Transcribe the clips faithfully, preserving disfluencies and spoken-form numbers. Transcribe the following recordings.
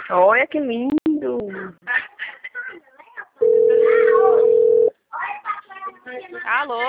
Olha que lindo. Alô?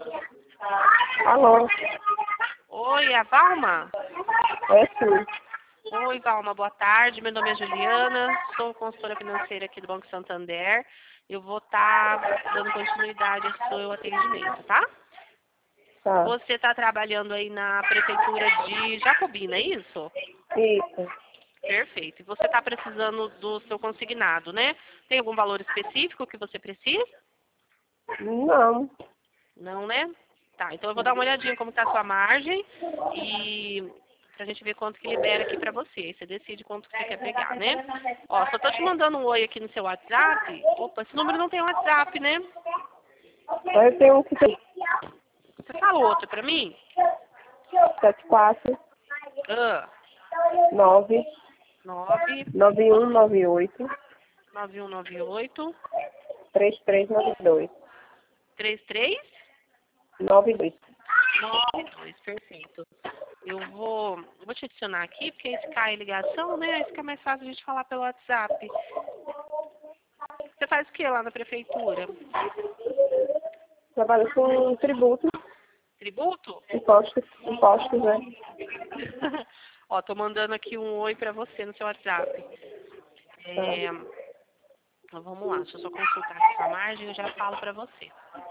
Alô? Oi, a Valma? É sim. Oi, Valma, boa tarde. Meu nome é Juliana, sou consultora financeira aqui do Banco Santander. Eu vou estar dando continuidade ao seu atendimento, tá? Tá. Você está trabalhando aí na prefeitura de Jacobina, é isso? Isso. Perfeito. E você está precisando do seu consignado, né? Tem algum valor específico que você precisa? Não. Não, né? Tá, então eu vou dar uma olhadinha como está a sua margem e pra gente ver quanto que libera aqui pra você. Aí você decide quanto que você quer pegar, né? Ó, só tô te mandando um oi aqui no seu WhatsApp. Opa, esse número não tem WhatsApp, né? Eu tenho um que tem Você fala outro pra mim? sete quatro Ah, nove nove nove um nove oito nove um nove oito três três nove dois três três nove dois. nove dois, perfeito. Eu vou, eu vou te adicionar aqui, porque aí se cai ligação, né? Aí fica mais fácil a gente falar pelo WhatsApp. Você faz o que lá na prefeitura? Trabalho com tributo, Tributo? impostos, impostos, né? Ó, tô mandando aqui um oi pra você no seu WhatsApp. É, então vamos lá, deixa eu só consultar aqui sua margem e eu já falo pra você.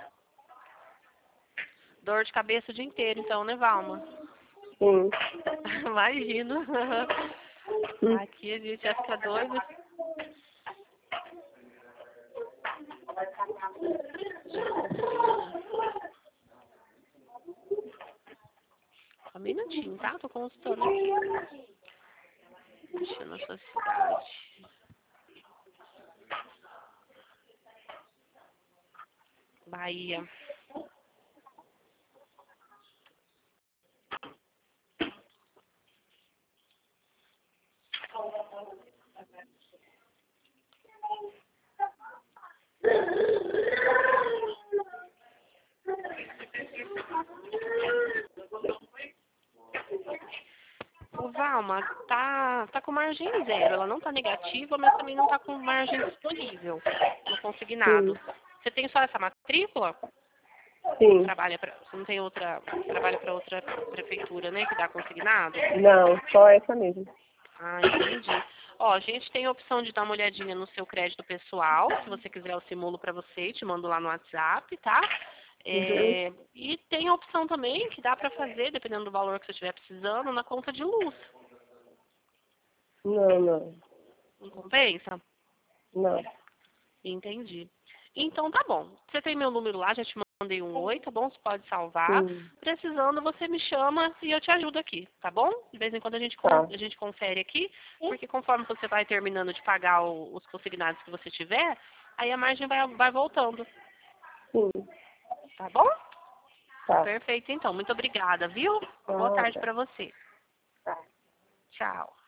Dor de cabeça o dia inteiro, então, né, Valma? Sim. Imagino. Hum. Aqui a gente já fica doido. Só um minutinho, tá? Tô consultando aqui. Deixa na sua cidade. Bahia. O Valma tá, tá com margem zero. Ela não tá negativa, mas também não tá com margem disponível no consignado. Sim. Você tem só essa matrícula? Sim. Trabalha pra, você não tem outra, trabalha para outra prefeitura, né, que dá consignado? Não, só essa mesmo. Ah, entendi. Ó, a gente tem a opção de dar uma olhadinha no seu crédito pessoal. Se você quiser, eu simulo para você, te mando lá no WhatsApp, tá? Uhum. É, e tem a opção também que dá para fazer, dependendo do valor que você estiver precisando, na conta de luz. Não, não. Não compensa? Não. Entendi. Então tá bom. Você tem meu número lá, já te mandei um oi, tá bom? Você pode salvar. Sim. Precisando, você me chama e eu te ajudo aqui, tá bom? De vez em quando a gente, con- Tá. a gente confere aqui, porque conforme você vai terminando de pagar o- os consignados que você tiver, aí a margem vai, vai voltando, Sim. tá bom? Tá. Perfeito, então. Muito obrigada, viu? Uma boa Ah, tarde tá. pra você. Tá. Tchau.